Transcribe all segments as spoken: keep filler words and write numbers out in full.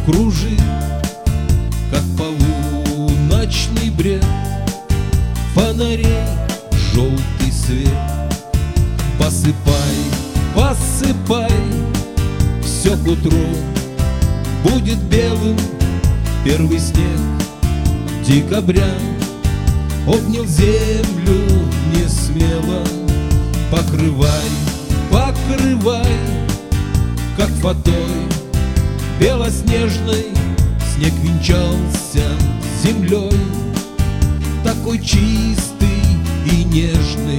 кружит, как полуночный бред фонарей желтый свет. Посыпай, посыпай, все к утру будет белым первый снег декабря. Обнял землю не смело, покрывай, покрывай, как фатой белоснежной снег венчался с землей, такой чистый и нежный.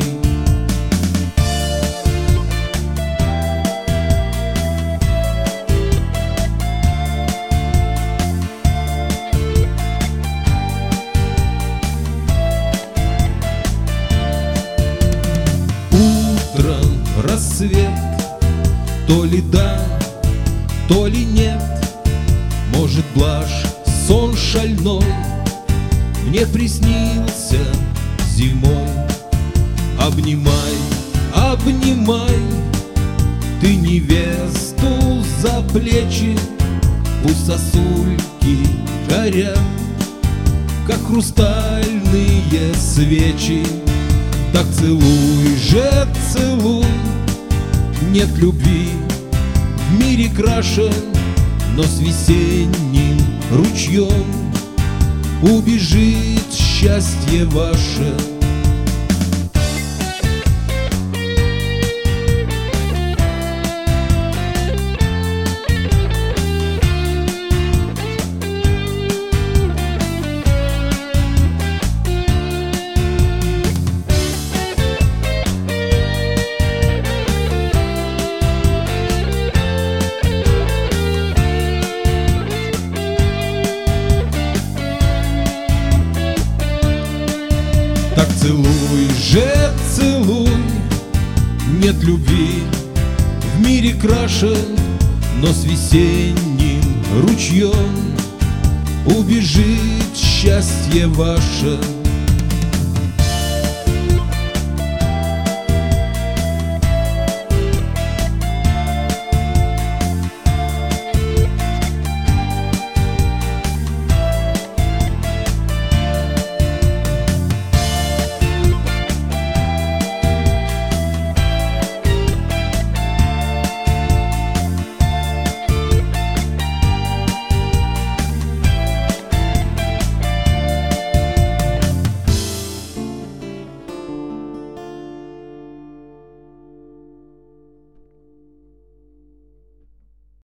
Рассвет, то ли да, то ли нет, может, блажь, сон шальной мне приснился зимой. Обнимай, обнимай ты невесту за плечи, пусть сосульки горят, как хрустальные свечи. Так целуй же, целуй, нет любви в мире краше, но с весенним ручьем убежит счастье ваше. Так целуй же, целуй, нет любви в мире краше, но с весенним ручьем убежит счастье ваше.